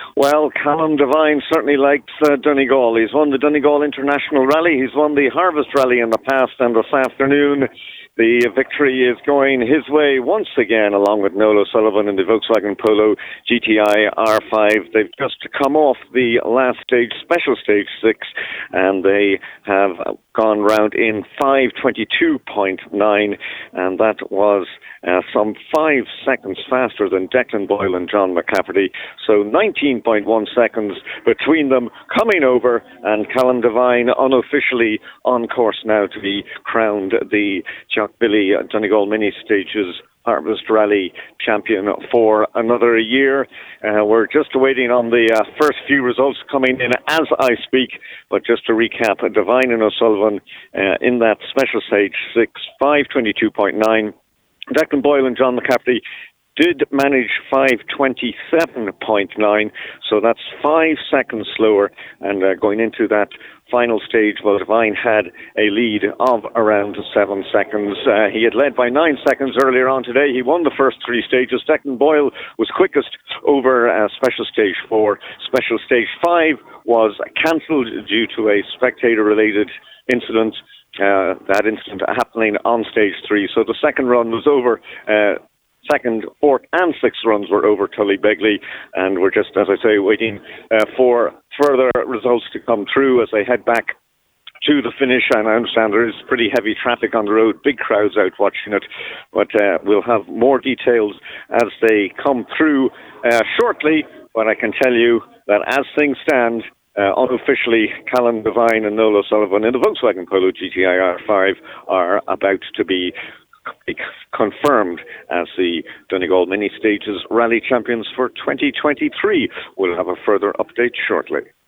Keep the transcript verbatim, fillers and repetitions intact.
Well, Callum Devine certainly likes uh, Donegal. He's won the Donegal International Rally. He's won the Harvest Rally in the past, and this afternoon the victory is going his way once again, along with Noel O'Sullivan in the Volkswagen Polo G T I R five. They've just come off the last stage, special stage six, and they have gone round in five twenty-two point nine, and that was uh, some five seconds faster than Declan Boyle and John McCafferty. So nineteen point one seconds between them coming over, and Callum Devine unofficially on course now to be crowned the Jock Billy Donegal Mini Stages Harvest Rally champion for another year. Uh, we're just waiting on the uh, first few results coming in as I speak, but just to recap, Devine and O'Sullivan uh, in that special stage six, five twenty-two point nine. Declan Boyle and John McCafferty did manage five twenty-seven point nine, so that's five seconds slower, and uh, going into that final stage, well, Devine had a lead of around seven seconds. Uh, he had led by nine seconds earlier on today. He won the first three stages. Declan Boyle was quickest over uh, special stage four. Special stage five was cancelled due to a spectator-related incident. Uh, that incident happening on stage three. So the second run was over. Uh, Second, fourth and sixth runs were over Tully-Begley, and we're just, as I say, waiting uh, for further results to come through as they head back to the finish. And I understand there is pretty heavy traffic on the road, big crowds out watching it, but uh, we'll have more details as they come through uh, shortly. But I can tell you that as things stand, Uh, unofficially, Callum Devine and Noel O'Sullivan in the Volkswagen Polo G T I R five are about to be confirmed as the Donegal Mini Stages Rally champions for twenty twenty-three. We'll have a further update shortly.